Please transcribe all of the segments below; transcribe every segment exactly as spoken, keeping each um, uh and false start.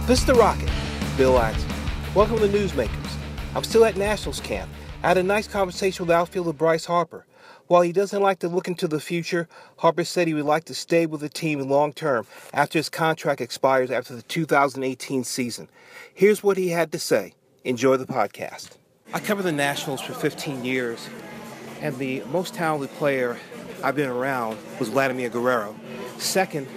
This is The Rocket, Bill Lansing. Welcome to Newsmakers. I'm still at Nationals camp. I had a nice conversation with outfielder Bryce Harper. While he doesn't like to look into the future, Harper said he would like to stay with the team long term after his contract expires after the two thousand eighteen season. Here's what he had to say. Enjoy the podcast. I covered the Nationals for fifteen years, and the most talented player I've been around was Vladimir Guerrero. Second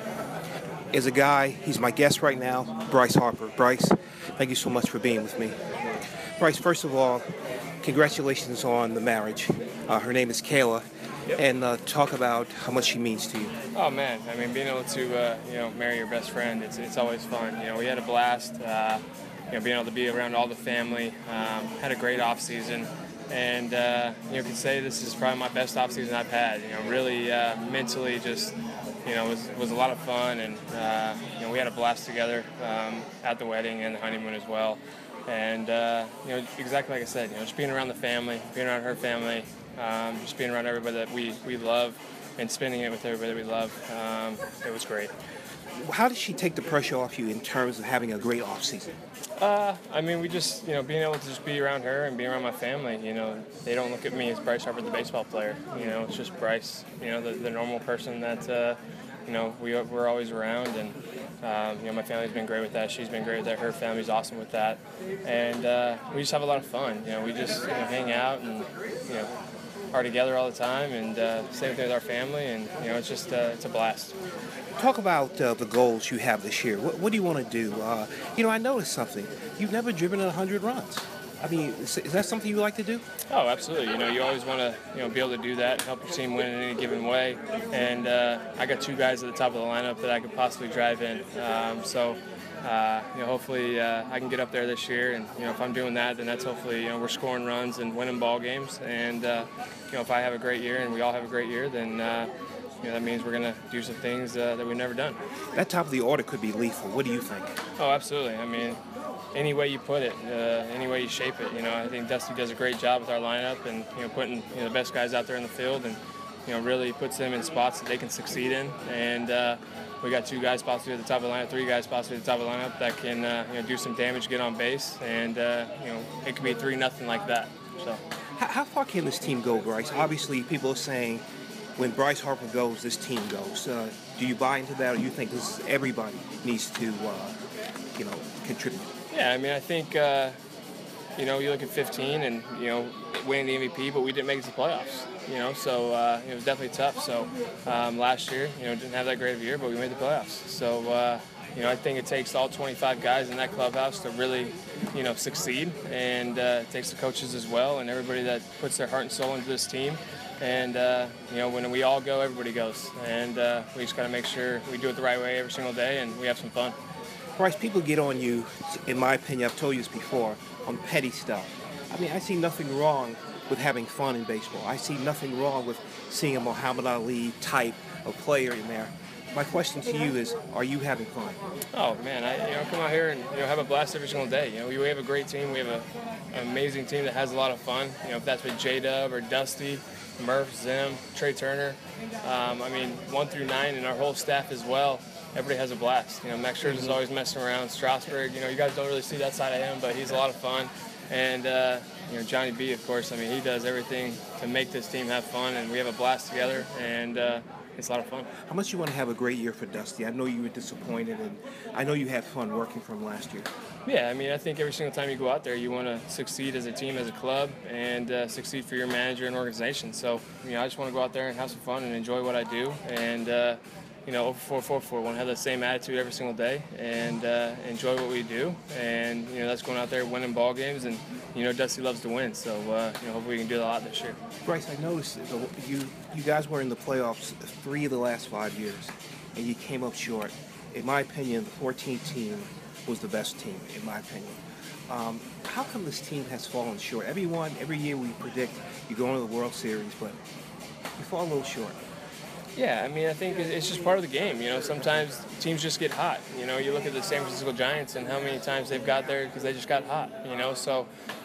is a guy, he's my guest right now, Bryce Harper. Bryce, thank you so much for being with me. Bryce, first of all, congratulations on the marriage. Uh, her name is Kayla, yep. and uh, talk about how much she means to you. Oh man, I mean, being able to uh, you know marry your best friend, it's it's always fun. You know, we had a blast. Uh, you know, being able to be around all the family, um, had a great off season, and uh, you know, can say this is probably my best off season I've had. You know, really uh, mentally just. You know, it was, was a lot of fun, and uh, you know, we had a blast together um, at the wedding and the honeymoon as well. And uh, you know, exactly like I said, you know, just being around the family, being around her family, um, just being around everybody that we, we love, and spending it with everybody that we love. Um, it was great. How did she take the pressure off you in terms of having a great off season? Uh, I mean, we just, you know, being able to just be around her and be around my family, you know, they don't look at me as Bryce Harper, the baseball player. You know, it's just Bryce, you know, the, the normal person that, uh, you know, we, we're always around. And, um, you know, my family's been great with that. She's been great with that. Her family's awesome with that. And uh, we just have a lot of fun. You know, we just, you know, hang out and, you know, are together all the time, and uh, same thing with our family, and you know, it's just uh, it's a blast. Talk about uh, the goals you have this year. What, what do you want to do? Uh, you know, I noticed something. You've never driven one hundred runs. I mean, is, is that something you like to do? Oh, absolutely. You know, you always want to, you know, be able to do that and help your team win in any given way. And uh, I got two guys at the top of the lineup that I could possibly drive in. Um, so. Uh, you know, hopefully uh, I can get up there this year, and you know, if I'm doing that, then that's hopefully, you know, we're scoring runs and winning ball games. And uh, you know, if I have a great year and we all have a great year, then uh, you know, that means we're gonna do some things uh, that we've never done. That top of the order could be lethal. What do you think? Oh, absolutely. I mean, any way you put it, uh, any way you shape it. You know, I think Dusty does a great job with our lineup, and you know, putting you know, the best guys out there in the field, and you know, really puts them in spots that they can succeed in. And uh, we got two guys possibly at the top of the lineup, three guys possibly at the top of the lineup that can uh, you know, do some damage, get on base, and uh, you know, it could be three nothing like that. So, how, how far can this team go, Bryce? Obviously, people are saying when Bryce Harper goes, this team goes. Uh, do you buy into that, or you think this is everybody needs to uh, you know contribute? Yeah, I mean, I think uh, you know, you look at fifteen and you know, winning the M V P, but we didn't make it to the playoffs. You know, so uh, it was definitely tough. So um, last year, you know, didn't have that great of a year, but we made the playoffs. So uh, you know, I think it takes all twenty-five guys in that clubhouse to really, you know, succeed, and uh, it takes the coaches as well, and everybody that puts their heart and soul into this team. And uh, you know, when we all go, everybody goes, and uh, we just got to make sure we do it the right way every single day, and we have some fun. Bryce, people get on you, in my opinion, I've told you this before, on petty stuff. I mean, I see nothing wrong with having fun in baseball. I see nothing wrong with seeing a Muhammad Ali type of player in there. My question to you is, are you having fun? Oh man, I you know come out here and you know have a blast every single day. You know, we, we have a great team. We have a, an amazing team that has a lot of fun. You know, if that's with J-Dub or Dusty, Murph, Zim, Trey Turner. Um, I mean, one through nine, and our whole staff as well. Everybody has a blast. You know, Max Scherzer's always messing around. Strasburg, you know, you guys don't really see that side of him, but he's a lot of fun. And uh, you know, Johnny B, of course. I mean, he does everything to make this team have fun, and we have a blast together, and uh, it's a lot of fun. How much you want to have a great year for Dusty? I know you were disappointed, and I know you had fun working for him last year. Yeah, I mean, I think every single time you go out there, you want to succeed as a team, as a club, and uh, succeed for your manager and organization. So, you know, I just want to go out there and have some fun and enjoy what I do, and uh, you know, over four four four, want to have that same attitude every single day and uh, enjoy what we do. And, you know, that's going out there winning ball games. And, you know, Dusty loves to win. So, uh, you know, hopefully we can do a lot this year. Bryce, I noticed that you, you guys were in the playoffs three of the last five years, and you came up short. In my opinion, the fourteenth team was the best team, in my opinion. Um, how come this team has fallen short? Everyone, every year we predict you go into the World Series, but you fall a little short. Yeah, I mean, I think it's just part of the game. You know, sometimes teams just get hot. You know, you look at the San Francisco Giants and how many times they've got there because they just got hot. You know, so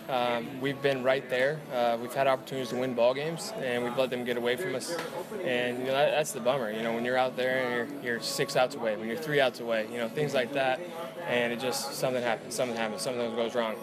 um, we've been right there. Uh, we've had opportunities to win ball games, and we've let them get away from us. And you know that, that's the bummer. You know, when you're out there and you're, you're six outs away, when you're three outs away, you know things like that, and it just something happens, something happens, something goes wrong.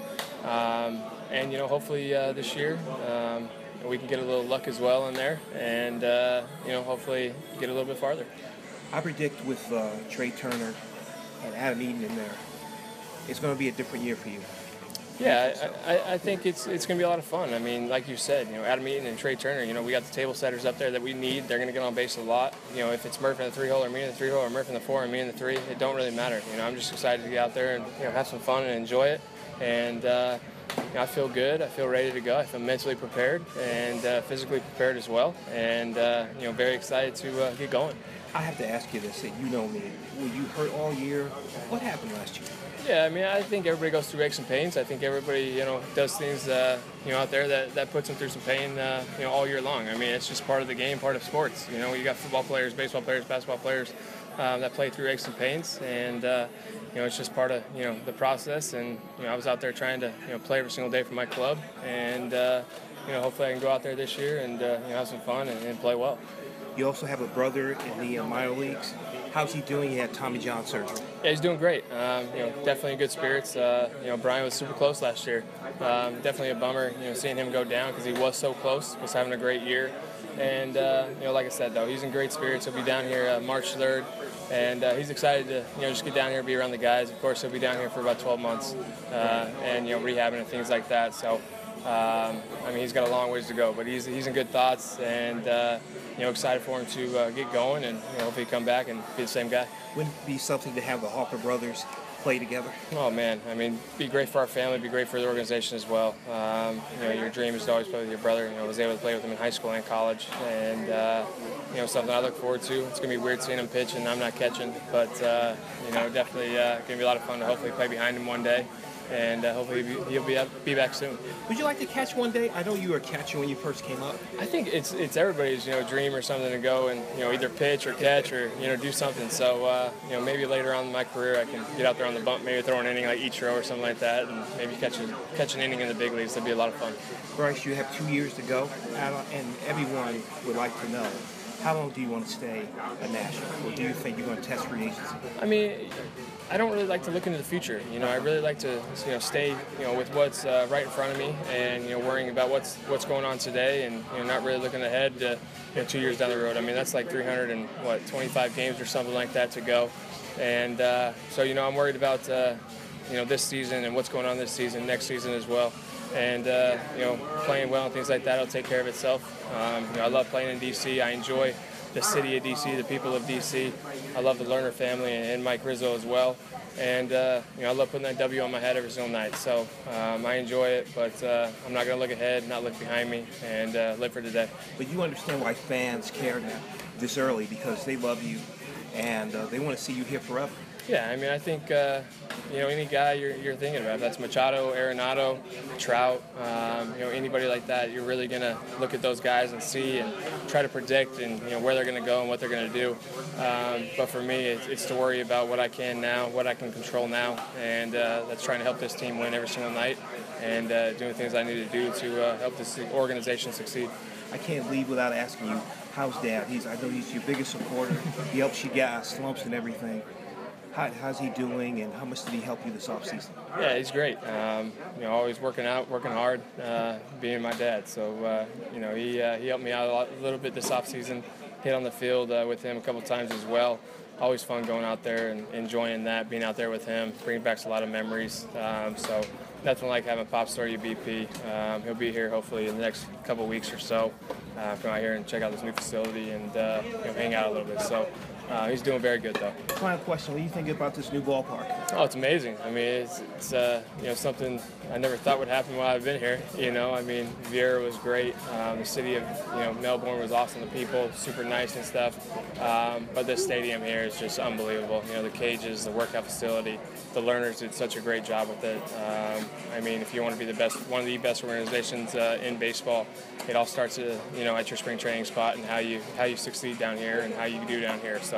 Um, and you know, hopefully uh, this year um, we can get a little luck as well in there, and uh, you know, hopefully get a little bit farther. I predict with uh, Trea Turner and Adam Eaton in there, it's going to be a different year for you. Yeah, I, I, I think it's it's going to be a lot of fun. I mean, like you said, you know, Adam Eaton and Trea Turner, you know, we got the table setters up there that we need. They're going to get on base a lot. You know, if it's Murph in the three-hole or me in the three-hole or Murph in the four and me in the three, it don't really matter. You know, I'm just excited to get out there and, you know, have some fun and enjoy it. And, uh, you know, I feel good. I feel ready to go. I feel mentally prepared and uh, physically prepared as well. And, uh, you know, very excited to uh, get going. I have to ask you this, you know me. Were you hurt all year? What happened last year? Yeah, I mean, I think everybody goes through aches and pains. I think everybody, you know, does things, uh, you know, out there that, that puts them through some pain, uh, you know, all year long. I mean, it's just part of the game, part of sports. You know, you got football players, baseball players, basketball players um, that play through aches and pains, and uh, you know, it's just part of, you know, the process. And you know, I was out there trying to, you know, play every single day for my club, and uh, you know, hopefully I can go out there this year and uh, you know, have some fun and, and play well. You also have a brother in the uh, minor leagues. How's he doing? He had Tommy John surgery. Yeah, he's doing great. Um, you know, definitely in good spirits. Uh, you know, Brian was super close last year. Um, definitely a bummer, you know, seeing him go down because he was so close. Was having a great year, and uh, you know, like I said, though, he's in great spirits. He'll be down here uh, March third, and uh, he's excited to, you know, just get down here and be around the guys. Of course, he'll be down here for about twelve months, uh, and you know, rehabbing and things like that. So. Um, I mean, he's got a long ways to go, but he's he's in good thoughts, and uh, you know, excited for him to uh, get going, and you know, hopefully come back and be the same guy. Wouldn't it be something to have the Harper brothers play together? Oh man, I mean, be great for our family, be great for the organization as well. Um, you know, your dream is to always play with your brother. You know, I was able to play with him in high school and college, and uh, you know, something I look forward to. It's gonna be weird seeing him pitch and I'm not catching, but uh, you know, definitely uh, gonna be a lot of fun to hopefully play behind him one day. And uh, hopefully he'll be be back soon. Would you like to catch one day? I know you were a catcher when you first came up. I think it's it's everybody's, you know, dream or something to go and, you know, either pitch or catch or, you know, do something. So uh, you know, maybe later on in my career I can get out there on the bump, maybe throw an inning like Ichiro or something like that, and maybe catch a, catch an inning in the big leagues. That'd be a lot of fun. Bryce, you have two years to go, and everyone would like to know, how long do you want to stay at National, or do you think you're going to test free agency? I mean, I don't really like to look into the future. You know, I really like to, you know, stay, you know, with what's uh, right in front of me, and you know, worrying about what's what's going on today, and you know, not really looking ahead to, you know, two years down the road. I mean, that's like three hundred and what, twenty-five games or something like that to go, and uh, so you know, I'm worried about, uh, you know, this season and what's going on this season, next season as well. And uh, you know, playing well and things like that will take care of itself. Um, you know, I love playing in D C. I enjoy the city of D C, the people of D C. I love the Lerner family and Mike Rizzo as well. And uh, you know, I love putting that W on my head every single night. So um, I enjoy it, but uh, I'm not going to look ahead, not look behind me, and uh, live for today. But you understand why fans care now this early, because they love you and uh, they want to see you here forever. Yeah, I mean, I think, uh, you know, any guy you're, you're thinking about, if that's Machado, Arenado, Trout, um, you know, anybody like that, you're really going to look at those guys and see and try to predict and, you know, where they're going to go and what they're going to do. Um, but for me, it's, it's to worry about what I can now, what I can control now, and uh, that's trying to help this team win every single night and uh, doing things I need to do to uh, help this organization succeed. I can't leave without asking you, how's Dad? He's, I know he's your biggest supporter. He helps you get out of slumps and everything. How, how's he doing, and how much did he help you this offseason? Yeah, he's great. Um, you know, always working out, working hard, uh, being my dad. So, uh, you know, he uh, he helped me out a, lot, a little bit this offseason. Hit on the field uh, with him a couple times as well. Always fun going out there and enjoying that, being out there with him. Bringing back a lot of memories. Um, so, nothing like having Pops throw you B P. Um, he'll be here hopefully in the next couple weeks or so. Uh, come out here and check out this new facility and uh, you know, hang out a little bit. So. Uh, he's doing very good, though. Final question: what do you think about this new ballpark? Oh, it's amazing. I mean, it's, it's uh, you know, something I never thought would happen while I've been here. You know, I mean, Vieira was great. Um, the city of, you know, Melbourne was awesome. The people, super nice and stuff. Um, but this stadium here is just unbelievable. You know, the cages, the workout facility, the Lerners did such a great job with it. Um, I mean, if you want to be the best, one of the best organizations uh, in baseball, it all starts, uh, you know, at your spring training spot and how you how you succeed down here and how you do down here. So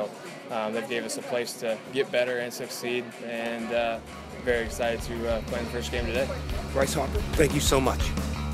So um, that gave us a place to get better and succeed, and uh, very excited to uh, play in the first game today. Bryce Harper, thank you so much.